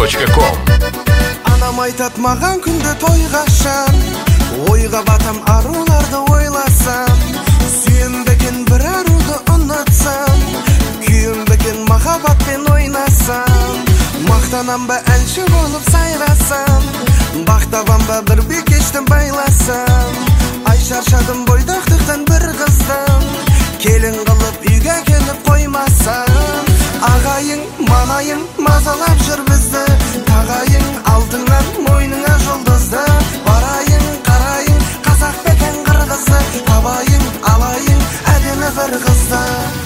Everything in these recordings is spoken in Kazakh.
gmail.com. Анам айтат маған күнде тойғашан, ойға батам аруларды ойласам, сүйенбекен бір аруды ұнатсам, күйенбекен махаббатпен ойнасам, мақтанам ба әнші болып сайрасам, бақтабам ба бір бикештен байласам, ай шаршадым бойдақтықтан бір қыздан, келін қылып үйге келіп қоймасам, ағайың манайың мазалап жүр бізді, тағайың алтыннан мойныңа жұлдызды, барайын қарайын қазақ пекен қырғызды, табайын алайын әдемі бір қызды.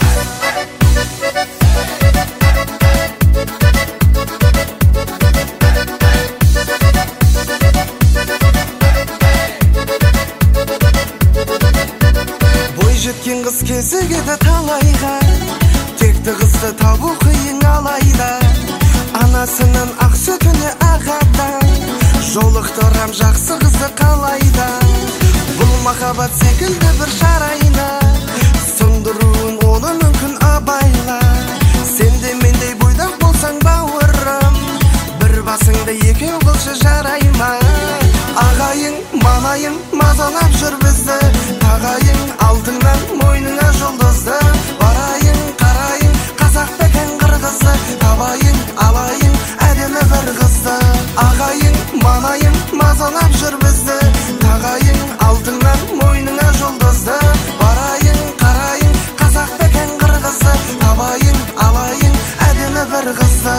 Бой жеткен қыз кезігеді талайға, текті қызды табу қиын алайда, анасының ақ сүтіне ағадан жолықтырам жақсы қызды қалайда. Бұл махаббат секілді бір шарайна, сындыруын оны мүмкін абайла. Сен де мендей бойдақ болсаң бауырым, бір басыңды екеу қылшы жарай ма? Ағайың манайың мазалап жүр бізді, тағайың алтыннан мойныңа жұлдызды, барайын қарайын қазақ пекен қырғызды, табайын алайын әдемі бір қызды. Ағайың манайың мазалап жүр бізді, тағайын алтыннан мойныңа жұлдызды, барайын қарайын қазақ пекен қырғызды, табайын алайын әдемі бір қызды.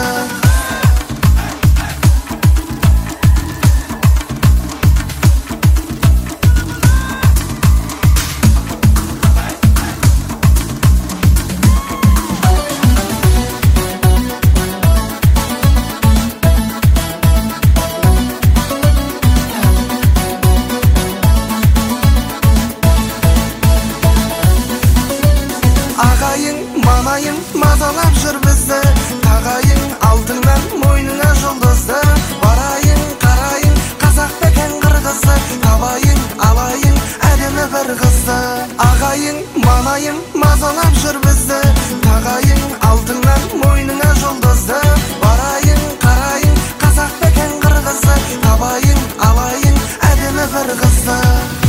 Ағайың манайың мазалап жүр бізді, тағайын алтыннан мойныңа жұлдызды, барайын қарайын қазақ пекен қырғызды, табайын алайын әдемі бір қызды. Ағайың манайың мазалап жүр бізді, тағайын алтыннан мойныңа жұлдызды, барайын қарайын қазақ пекен қырғызды, табайын алайын әдемі бір қызды.